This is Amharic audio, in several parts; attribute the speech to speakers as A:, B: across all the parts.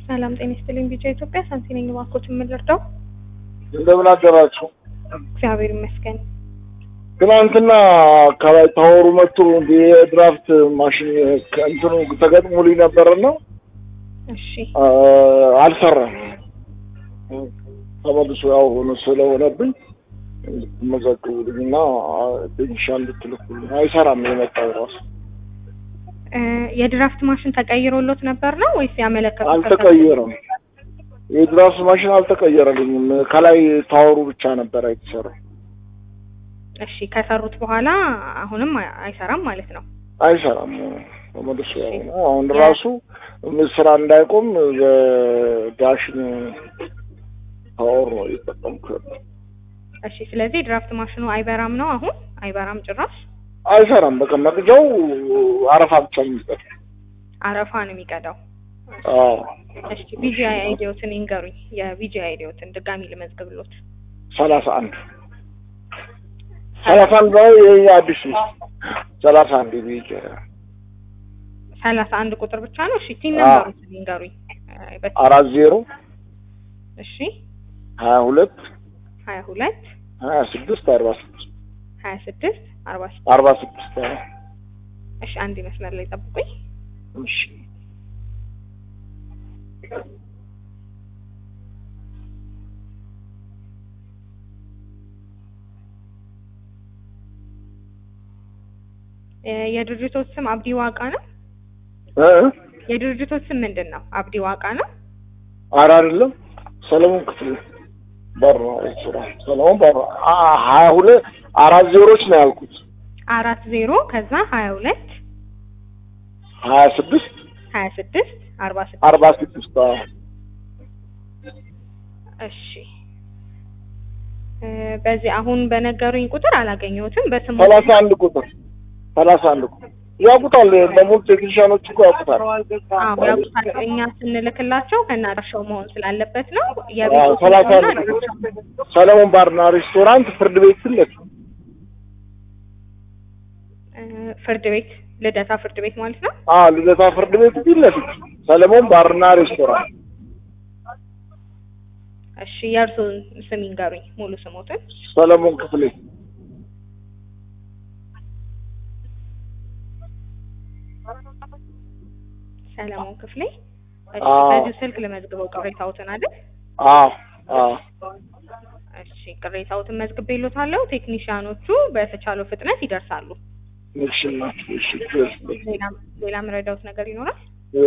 A: ሰላም ጤና ይስጥልኝ። ቢጫ ኢትዮጵያ ሳንቲ ነኝ። ባንኮች የምንረዳው
B: እንደምን አደራችሁ?
A: እግዚአብሔር ይመስገን።
B: ትናንትና አካባቢ ታወሩ መጥቶ የድራፍት ማሽን እንትኑ ተገጥሞልኝ ነበርና
A: እሺ
B: አልሰራም። ተመልሶ ያው ሆኖ ስለሆነብኝ መዘግቡልኝና ቴክኒሻን እንድትልኩልኝ አይሰራም የመጣው ራሱ።
A: የድራፍት ማሽን ተቀይሮሎት ነበር ነው ወይስ ያመለከቱት?
B: አልተቀየረም። የድራፍት ማሽን አልተቀየረልኝም። ከላይ ታወሩ ብቻ ነበር የተሰራው።
A: እሺ ከሰሩት በኋላ አሁንም አይሰራም ማለት ነው?
B: አይሰራም። ተመልሶ ያው አሁን ራሱ ስራ እንዳይቆም በዳሽን ታወር ነው የተጠቀምኩት።
A: እሺ ስለዚህ ድራፍት ማሽኑ አይበራም ነው አሁን? አይበራም ጭራሽ?
B: አይሰራም። በቃ መቅጃው አረፋ ብቻ የሚቀር
A: አረፋ ነው የሚቀዳው።
B: አዎ
A: እሺ ቢጂአይ አይዲዎትን ይንገሩኝ። የቢጂአይ አይዲዎትን ድጋሚ ልመዝግብሎት።
B: 31 ነው የአዲስ 31 ቢጂአይ
A: 31 ቁጥር ብቻ ነው። እሺ ቲን ነምበሩን ይንገሩኝ።
B: 40
A: እሺ
B: 22
A: 26 46 እሺ አንድ መስመር ላይ ጠብቁኝ።
B: እሺ
A: የድርጅቶች ስም አብዲ ዋቃ ነው? የድርጅቶች ስም ምንድነው? አብዲ ዋቃ ነው?
B: አይደለም። ሰለሞን ክፍሌ በር ነው ሬስቶራንት። ሰለሞን በር 22 4 ዜሮች ነው ያልኩት።
A: 40 ከዛ 22
B: 26 46
A: እሺ በዚህ አሁን በነገሩኝ ቁጥር አላገኘሁትም። በስሙ
B: 31 ቁጥር ያውቁታል። ለሞት ቴክኒሻኖች እኮ ያውቁታል።
A: አዎ ያውቁታል። እኛ ስንልክላቸው ከናዳሻው መሆን ስላለበት ነው።
B: ሰለሞን ባርና ሬስቶራንት ፍርድ ቤት ፊት
A: ፍርድ ቤት ልደታ ፍርድ ቤት ማለት ነው?
B: ልደታ ፍርድ ቤት ፊት ለፊት ሰለሞን ባርና ሬስቶራንት።
A: እሺ የእርሱን ስም ይንገሩኝ ሙሉ ስሞትን።
B: ሰለሞን ክፍሌ።
A: ሰለሞን ክፍሌ። እሺ በዚህ ስልክ ለመዝግበው ቅሬታዎትን አይደል? እሺ ቅሬታዎትን መዝግቤልዎታለሁ። ቴክኒሻኖቹ በተቻለው ፍጥነት ይደርሳሉ።
B: እሺ
A: ሌላ ምረዳውት ነገር ይኖራል?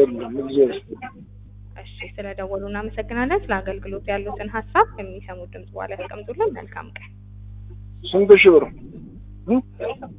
A: እሺ ስለደወሉ እናመሰግናለን። ስለ አገልግሎት ያሉትን ሀሳብ የሚሰሙት ድምጽ በኋላ ያስቀምጡልን። መልካም ቀን።
B: ስንት ሺህ ብር?